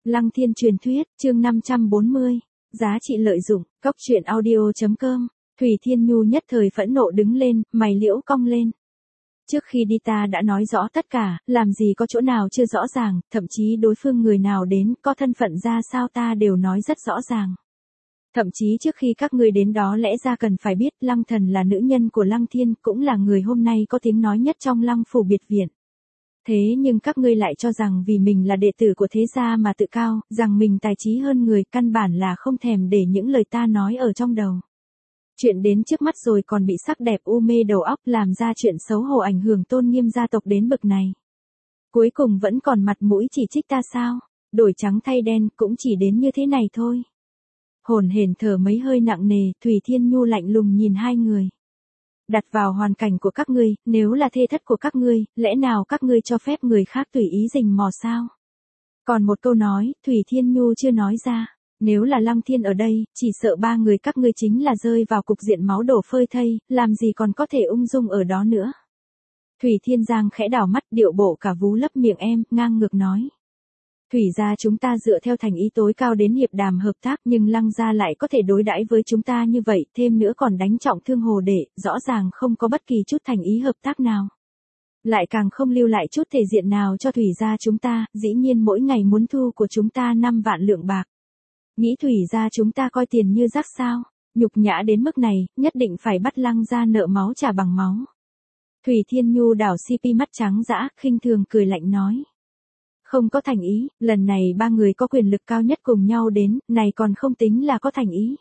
Lăng Thiên truyền thuyết, chương 540. Giá trị lợi dụng, cóc truyện audio.com. Thủy Thiên Nhu nhất thời phẫn nộ đứng lên, mày liễu cong lên. Trước khi đi ta đã nói rõ tất cả, làm gì có chỗ nào chưa rõ ràng, thậm chí đối phương người nào đến, có thân phận ra sao ta đều nói rất rõ ràng. Thậm chí trước khi các ngươi đến đó lẽ ra cần phải biết Lăng Thần là nữ nhân của Lăng Thiên, cũng là người hôm nay có tiếng nói nhất trong Lăng phủ biệt viện. Thế nhưng các ngươi lại cho rằng vì mình là đệ tử của thế gia mà tự cao, rằng mình tài trí hơn người, căn bản là không thèm để những lời ta nói ở trong đầu. Chuyện đến trước mắt rồi còn bị sắc đẹp u mê đầu óc, làm ra chuyện xấu hổ ảnh hưởng tôn nghiêm gia tộc đến bậc này. Cuối cùng vẫn còn mặt mũi chỉ trích ta sao? Đổi trắng thay đen cũng chỉ đến như thế này thôi. Hồn hển thở mấy hơi nặng nề, Thủy Thiên Nhu lạnh lùng nhìn hai người. Đặt vào hoàn cảnh của các ngươi, nếu là thê thất của các ngươi, lẽ nào các ngươi cho phép người khác tùy ý rình mò sao? Còn một câu nói, Thủy Thiên Nhu chưa nói ra. Nếu là Lăng Thiên ở đây, chỉ sợ ba người các ngươi chính là rơi vào cục diện máu đổ phơi thây, làm gì còn có thể ung dung ở đó nữa. Thủy Thiên Giang khẽ đảo mắt, điệu bộ cả vú lấp miệng em, ngang ngược nói. Thủy gia chúng ta dựa theo thành ý tối cao đến hiệp đàm hợp tác, nhưng Lăng gia lại có thể đối đãi với chúng ta như vậy, thêm nữa còn đánh trọng thương Hồ Đệ, rõ ràng không có bất kỳ chút thành ý hợp tác nào. Lại càng không lưu lại chút thể diện nào cho Thủy gia chúng ta, dĩ nhiên mỗi ngày muốn thu của chúng ta 5 vạn lượng bạc. Nghĩ Thủy gia chúng ta coi tiền như rác sao? Nhục nhã đến mức này, nhất định phải bắt Lăng gia nợ máu trả bằng máu. Thủy Thiên Nhu đảo CP mắt trắng dã, khinh thường cười lạnh nói. Không có thành ý, lần này ba người có quyền lực cao nhất cùng nhau đến, này còn không tính là có thành ý.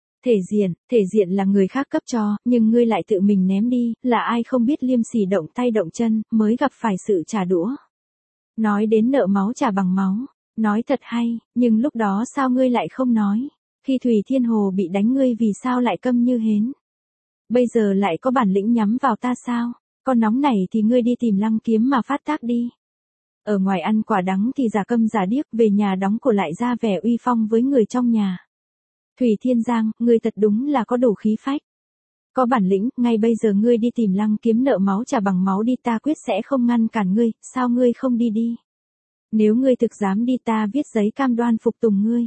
Thể diện là người khác cấp cho, nhưng ngươi lại tự mình ném đi, là ai không biết liêm sỉ động tay động chân, mới gặp phải sự trả đũa. Nói đến nợ máu trả bằng máu, nói thật hay, nhưng lúc đó sao ngươi lại không nói, khi Thủy Thiên Hồ bị đánh ngươi vì sao lại câm như hến. Bây giờ lại có bản lĩnh nhắm vào ta sao, con nóng này thì ngươi đi tìm Lăng Kiếm mà phát tác đi. Ở ngoài ăn quả đắng thì giả câm giả điếc, về nhà đóng cổ lại ra vẻ uy phong với người trong nhà. Thủy Thiên Giang, ngươi thật đúng là có đủ khí phách. Có bản lĩnh, ngay bây giờ ngươi đi tìm Lăng Kiếm nợ máu trả bằng máu đi, ta quyết sẽ không ngăn cản ngươi, sao ngươi không đi đi. Nếu ngươi thực dám đi ta viết giấy cam đoan phục tùng ngươi.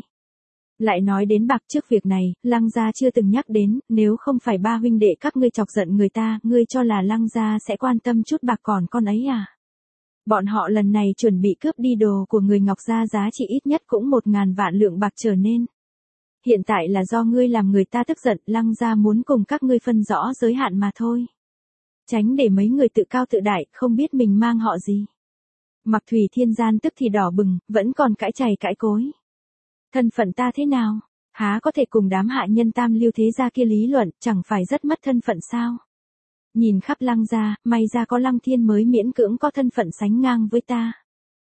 Lại nói đến bạc, trước việc này, Lăng gia chưa từng nhắc đến, nếu không phải ba huynh đệ các ngươi chọc giận người ta, ngươi cho là Lăng gia sẽ quan tâm chút bạc còn con ấy à? Bọn họ lần này chuẩn bị cướp đi đồ của người Ngọc gia giá trị ít nhất cũng 1.000 vạn lượng bạc trở nên. Hiện tại là do ngươi làm người ta tức giận, Lăng gia muốn cùng các ngươi phân rõ giới hạn mà thôi. Tránh để mấy người tự cao tự đại, không biết mình mang họ gì. Mặc Thủy Thiên Gian tức thì đỏ bừng, vẫn còn cãi chày cãi cối. Thân phận ta thế nào? Há có thể cùng đám hạ nhân tam lưu thế gia kia lý luận, chẳng phải rất mất thân phận sao? Nhìn khắp Lăng gia, may ra có Lăng Thiên mới miễn cưỡng có thân phận sánh ngang với ta.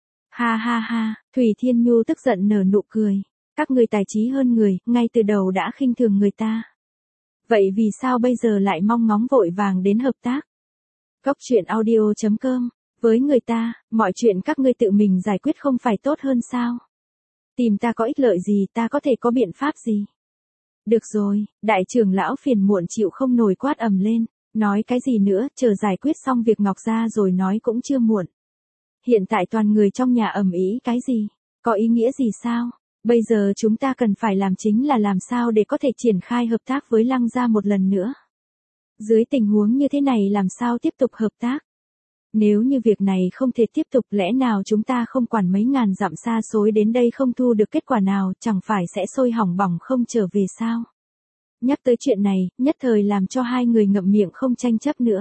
Ha ha ha, Thủy Thiên Nhu tức giận nở nụ cười. Các người tài trí hơn người, ngay từ đầu đã khinh thường người ta. Vậy vì sao bây giờ lại mong ngóng vội vàng đến hợp tác? Cóc truyện audio.com. Với người ta, mọi chuyện các ngươi tự mình giải quyết không phải tốt hơn sao? Tìm ta có ích lợi gì, ta có thể có biện pháp gì? Được rồi, đại trưởng lão phiền muộn chịu không nổi quát ầm lên. Nói cái gì nữa, chờ giải quyết xong việc Ngọc gia rồi nói cũng chưa muộn. Hiện tại toàn người trong nhà ầm ĩ cái gì? Có ý nghĩa gì sao? Bây giờ chúng ta cần phải làm chính là làm sao để có thể triển khai hợp tác với Lăng gia một lần nữa. Dưới tình huống như thế này làm sao tiếp tục hợp tác? Nếu như việc này không thể tiếp tục, lẽ nào chúng ta không quản mấy ngàn dặm xa xôi đến đây không thu được kết quả nào, chẳng phải sẽ sôi hỏng bỏng không trở về sao? Nhắc tới chuyện này, nhất thời làm cho hai người ngậm miệng không tranh chấp nữa.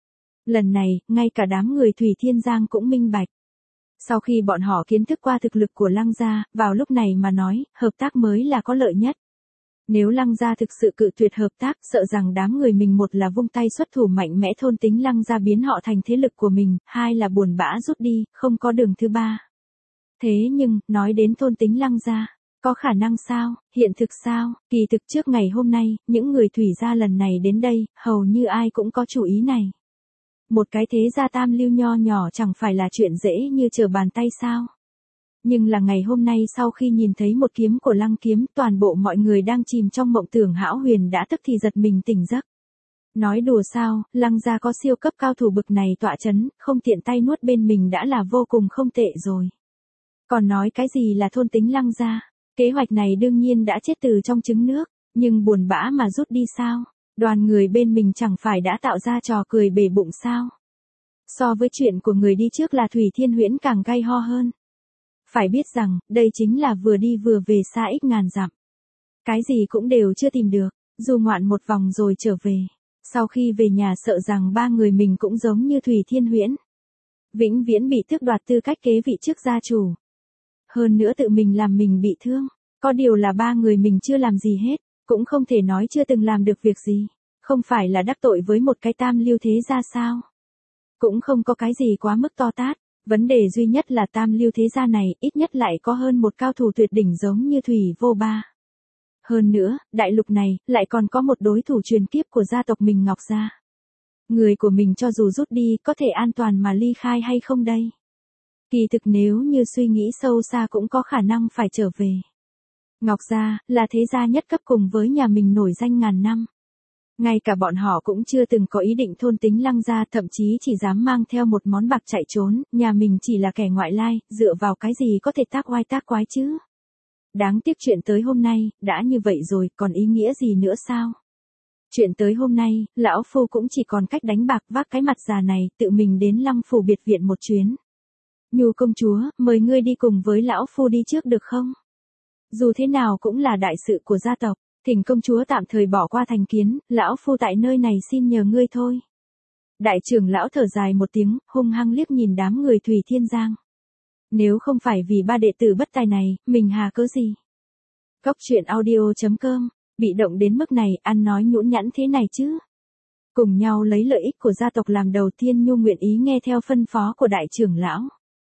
Lần này, ngay cả đám người Thủy Thiên Giang cũng minh bạch. Sau khi bọn họ kiến thức qua thực lực của Lăng gia, vào lúc này mà nói, hợp tác mới là có lợi nhất. Nếu Lăng gia thực sự cự tuyệt hợp tác, sợ rằng đám người mình một là vung tay xuất thủ mạnh mẽ thôn tính Lăng gia biến họ thành thế lực của mình, hai là buồn bã rút đi, không có đường thứ ba. Thế nhưng, nói đến thôn tính Lăng gia, có khả năng sao, hiện thực sao? Kỳ thực trước ngày hôm nay, những người Thủy gia lần này đến đây, hầu như ai cũng có chủ ý này. Một cái thế gia tam lưu nho nhỏ chẳng phải là chuyện dễ như trở bàn tay sao? Nhưng là ngày hôm nay sau khi nhìn thấy một kiếm của Lăng Kiếm, toàn bộ mọi người đang chìm trong mộng tưởng hão huyền đã tức thì giật mình tỉnh giấc. Nói đùa sao, Lăng gia có siêu cấp cao thủ bực này tọa chấn, không tiện tay nuốt bên mình đã là vô cùng không tệ rồi. Còn nói cái gì là thôn tính Lăng gia? Kế hoạch này đương nhiên đã chết từ trong trứng nước, nhưng buồn bã mà rút đi sao? Đoàn người bên mình chẳng phải đã tạo ra trò cười bể bụng sao? So với chuyện của người đi trước là Thủy Thiên Huyễn càng gay ho hơn. Phải biết rằng, đây chính là vừa đi vừa về xa ít ngàn dặm. Cái gì cũng đều chưa tìm được, du ngoạn một vòng rồi trở về. Sau khi về nhà sợ rằng ba người mình cũng giống như Thủy Thiên Huyễn. Vĩnh viễn bị tước đoạt tư cách kế vị trước gia chủ. Hơn nữa tự mình làm mình bị thương. Có điều là ba người mình chưa làm gì hết, cũng không thể nói chưa từng làm được việc gì. Không phải là đắc tội với một cái tam lưu thế gia sao? Cũng không có cái gì quá mức to tát. Vấn đề duy nhất là tam lưu thế gia này ít nhất lại có hơn một cao thủ tuyệt đỉnh giống như Thủy Vô Ba. Hơn nữa, đại lục này lại còn có một đối thủ truyền kiếp của gia tộc mình Ngọc gia. Người của mình cho dù rút đi có thể an toàn mà ly khai hay không đây? Kỳ thực nếu như suy nghĩ sâu xa cũng có khả năng phải trở về. Ngọc gia là thế gia nhất cấp cùng với nhà mình nổi danh ngàn năm. Ngay cả bọn họ cũng chưa từng có ý định thôn tính Lăng gia, thậm chí chỉ dám mang theo một món bạc chạy trốn, nhà mình chỉ là kẻ ngoại lai, dựa vào cái gì có thể tác oai tác quái chứ? Đáng tiếc chuyện tới hôm nay, đã như vậy rồi, còn ý nghĩa gì nữa sao? Chuyện tới hôm nay, lão phu cũng chỉ còn cách đánh bạc vác cái mặt già này, tự mình đến Lăng phủ biệt viện một chuyến. Nhu công chúa, mời ngươi đi cùng với lão phu đi trước được không? Dù thế nào cũng là đại sự của gia tộc, thỉnh công chúa tạm thời bỏ qua thành kiến, lão phu tại nơi này xin nhờ ngươi thôi. Đại trưởng lão thở dài một tiếng, hung hăng liếc nhìn đám người Thủy Thiên Giang. Nếu không phải vì ba đệ tử bất tài này, mình hà cớ gì? Cốc truyện audio.com, bị động đến mức này, ăn nói nhũn nhãn thế này chứ? Cùng nhau lấy lợi ích của gia tộc làm đầu, Thiên Nhu nguyện ý nghe theo phân phó của đại trưởng lão.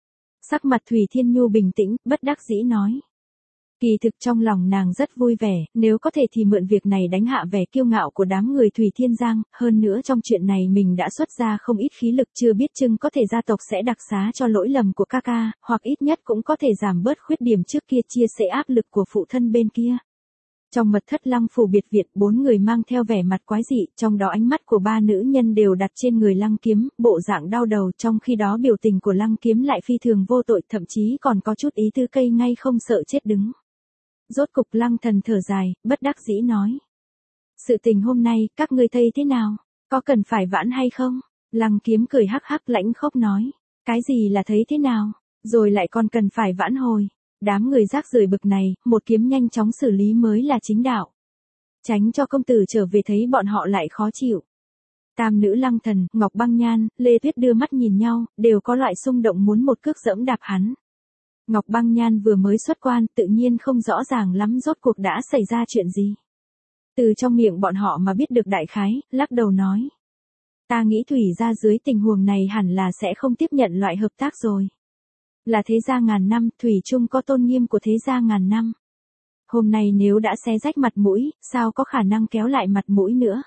Sắc mặt Thủy Thiên Nhu bình tĩnh, bất đắc dĩ nói. Kỳ thực trong lòng nàng rất vui vẻ, nếu có thể thì mượn việc này đánh hạ vẻ kiêu ngạo của đám người Thủy Thiên Giang, hơn nữa trong chuyện này mình đã xuất ra không ít khí lực, chưa biết chừng có thể gia tộc sẽ đặc xá cho lỗi lầm của ca ca, hoặc ít nhất cũng có thể giảm bớt khuyết điểm trước kia chia sẻ áp lực của phụ thân bên kia. Trong mật thất Lăng phủ biệt viện, bốn người mang theo vẻ mặt quái dị, trong đó ánh mắt của ba nữ nhân đều đặt trên người Lăng Kiếm, bộ dạng đau đầu, trong khi đó biểu tình của Lăng Kiếm lại phi thường vô tội, thậm chí còn có chút ý tư cây ngay không sợ chết đứng. Rốt cục Lăng Thần thở dài, bất đắc dĩ nói. Sự tình hôm nay, các ngươi thấy thế nào? Có cần phải vãn hay không? Lăng Kiếm cười hắc hắc lãnh khốc nói. Cái gì là thấy thế nào? Rồi lại còn cần phải vãn hồi. Đám người rác rưởi bực này, một kiếm nhanh chóng xử lý mới là chính đạo. Tránh cho công tử trở về thấy bọn họ lại khó chịu. Tam nữ Lăng Thần, Ngọc Băng Nhan, Lê Tuyết đưa mắt nhìn nhau, đều có loại xung động muốn một cước giẫm đạp hắn. Ngọc Băng Nhan vừa mới xuất quan, tự nhiên không rõ ràng lắm rốt cuộc đã xảy ra chuyện gì. Từ trong miệng bọn họ mà biết được đại khái, lắc đầu nói. Ta nghĩ Thủy gia dưới tình huống này hẳn là sẽ không tiếp nhận loại hợp tác rồi. Là thế gia ngàn năm, Thủy chung có tôn nghiêm của thế gia ngàn năm. Hôm nay nếu đã xé rách mặt mũi, sao có khả năng kéo lại mặt mũi nữa?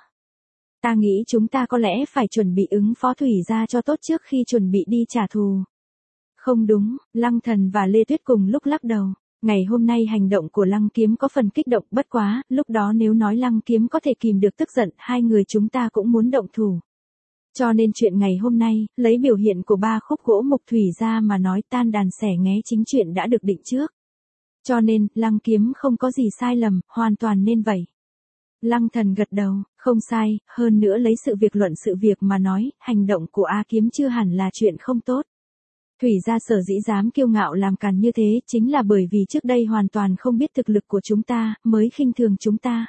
Ta nghĩ chúng ta có lẽ phải chuẩn bị ứng phó Thủy gia cho tốt trước khi chuẩn bị đi trả thù. Không đúng, Lăng Thần và Lê Tuyết cùng lúc lắc đầu. Ngày hôm nay hành động của Lăng Kiếm có phần kích động, bất quá, lúc đó nếu nói Lăng Kiếm có thể kìm được tức giận, hai người chúng ta cũng muốn động thủ. Cho nên chuyện ngày hôm nay, lấy biểu hiện của ba khúc gỗ mục Thủy ra mà nói, tan đàn xẻ nghé, chính chuyện đã được định trước. Cho nên, Lăng Kiếm không có gì sai lầm, hoàn toàn nên vậy. Lăng Thần gật đầu, không sai, hơn nữa lấy sự việc luận sự việc mà nói, hành động của A Kiếm chưa hẳn là chuyện không tốt. Thủy gia sở dĩ dám kiêu ngạo làm càn như thế, chính là bởi vì trước đây hoàn toàn không biết thực lực của chúng ta, mới khinh thường chúng ta.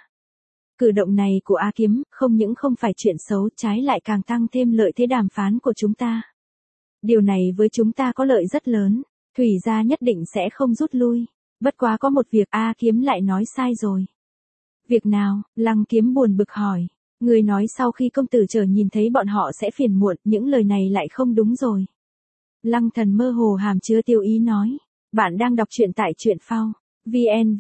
Cử động này của A Kiếm, không những không phải chuyện xấu, trái lại càng tăng thêm lợi thế đàm phán của chúng ta. Điều này với chúng ta có lợi rất lớn, Thủy gia nhất định sẽ không rút lui. Bất quá có một việc A Kiếm lại nói sai rồi. Việc nào? Lăng Kiếm buồn bực hỏi. Người nói sau khi công tử trở nhìn thấy bọn họ sẽ phiền muộn, những lời này lại không đúng rồi. Lăng Thần mơ hồ hàm chứa tiêu ý nói. Bạn đang đọc truyện tại truyện phao. VN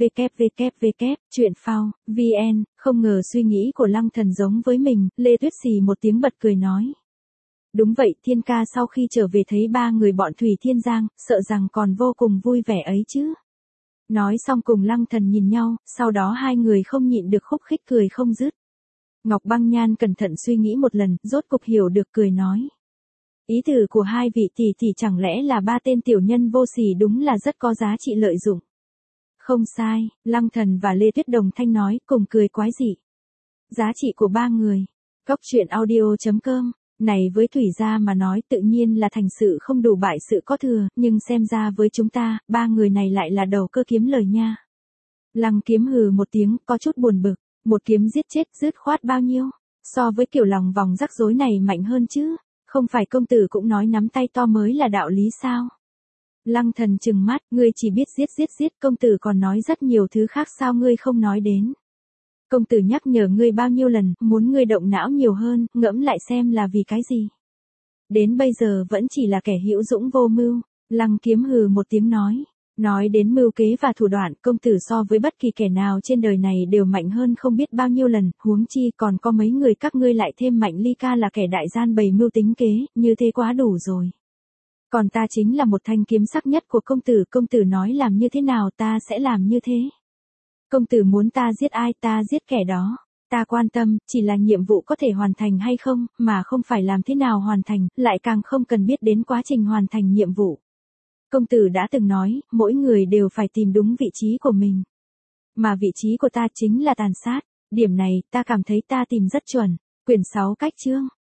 www truyện phao VN, không ngờ suy nghĩ của Lăng Thần giống với mình, Lê Tuyết xì một tiếng bật cười nói. Đúng vậy, Thiên ca sau khi trở về thấy ba người bọn Thủy Thiên Giang, sợ rằng còn vô cùng vui vẻ ấy chứ. Nói xong cùng Lăng Thần nhìn nhau, sau đó hai người không nhịn được khúc khích cười không dứt. Ngọc Băng Nhan cẩn thận suy nghĩ một lần, rốt cục hiểu được cười nói. Ý tử của hai vị tỷ tỷ chẳng lẽ là ba tên tiểu nhân vô sỉ, đúng là rất có giá trị lợi dụng. Không sai, Lăng Thần và Lê Tuyết đồng thanh nói, cùng cười quái dị. Giá trị của ba người. Cóc truyện audio.com. Này với Thủy gia mà nói tự nhiên là thành sự không đủ bại sự có thừa, nhưng xem ra với chúng ta, ba người này lại là đầu cơ kiếm lời nha. Lăng Kiếm hừ một tiếng, có chút buồn bực, một kiếm giết chết dứt khoát bao nhiêu, so với kiểu lòng vòng rắc rối này mạnh hơn chứ, không phải công tử cũng nói nắm tay to mới là đạo lý sao? Lăng Thần trừng mắt, ngươi chỉ biết giết, công tử còn nói rất nhiều thứ khác sao ngươi không nói đến. Công tử nhắc nhở ngươi bao nhiêu lần, muốn ngươi động não nhiều hơn, ngẫm lại xem là vì cái gì. Đến bây giờ vẫn chỉ là kẻ hữu dũng vô mưu. Lăng Kiếm hừ một tiếng nói đến mưu kế và thủ đoạn, công tử so với bất kỳ kẻ nào trên đời này đều mạnh hơn không biết bao nhiêu lần, huống chi còn có mấy người các ngươi lại thêm Mạnh Ly ca là kẻ đại gian bày mưu tính kế, như thế quá đủ rồi. Còn ta chính là một thanh kiếm sắc nhất của công tử nói làm như thế nào ta sẽ làm như thế. Công tử muốn ta giết ai ta giết kẻ đó, ta quan tâm, chỉ là nhiệm vụ có thể hoàn thành hay không, mà không phải làm thế nào hoàn thành, lại càng không cần biết đến quá trình hoàn thành nhiệm vụ. Công tử đã từng nói, mỗi người đều phải tìm đúng vị trí của mình. Mà vị trí của ta chính là tàn sát, điểm này ta cảm thấy ta tìm rất chuẩn. Quyển 6 cách chương.